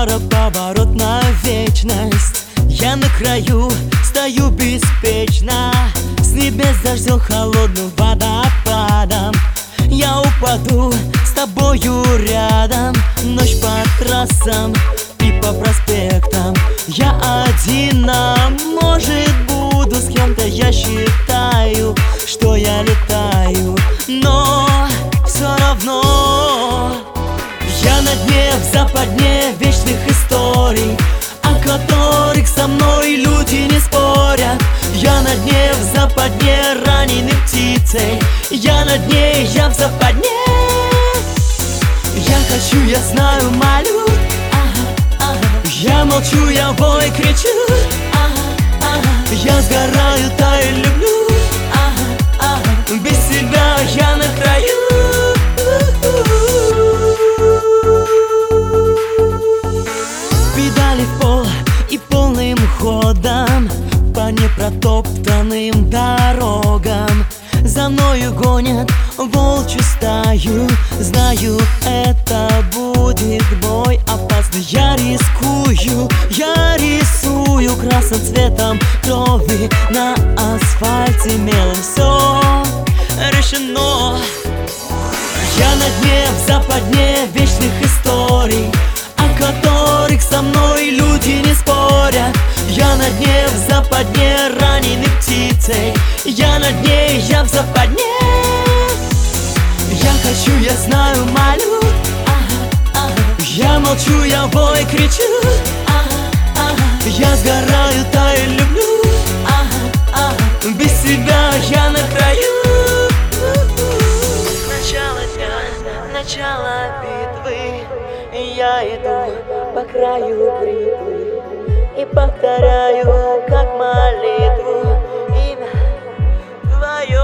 скоро поворот на вечность. Я на краю стою беспечно, с небес дождем холодным водопадом. Я упаду с тобою рядом, ночь по трассам и по проспектам. Я один, а может буду с кем-то. Я считаю, что я летаю, но все равно я на дне, в западне вечных историй, о которых со мной люди не спорят. Я на дне, в западне раненой птицей. Я на дне, я в западне. Я хочу, я знаю, молю. Я молчу, я вой, кричу. Я сгораю, таю, люблю. Без тебя я на краю. Педали в пол и полным ходом по непротоптанным дорогам. За мною гонят волчью стаю. Знаю, это будет бой опасный. Я рискую, я рисую красным цветом крови на асфальте мелом. Все решено. Я на дне, в западне вечных историй, о которых со мной люди не спорят. Я на дне, в западне раненой птицей. Я на дне, я в западне. Я хочу, я знаю, молю. Я молчу, я вой, кричу. Я сгораю, таю, люблю. Без тебя я на краю. Начало дня, начало битвы. Я иду по краю бритвы и повторяю, как молитву, имя твое.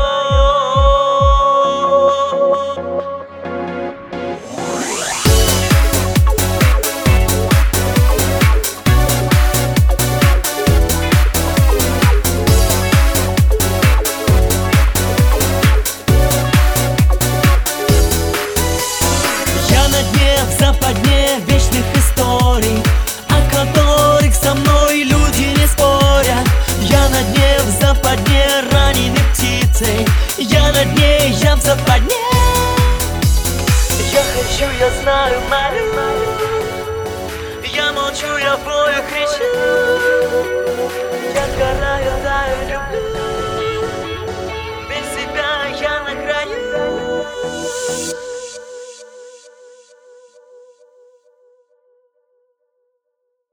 Я на дне, в западне вечных историй, о которых со мной люди не спорят. Я на дне, в западне раненой птицей. Я на дне, я в западне. Я хочу, я знаю, молю. Я молчу, я вою, кричу. Я сгораю, таю, люблю.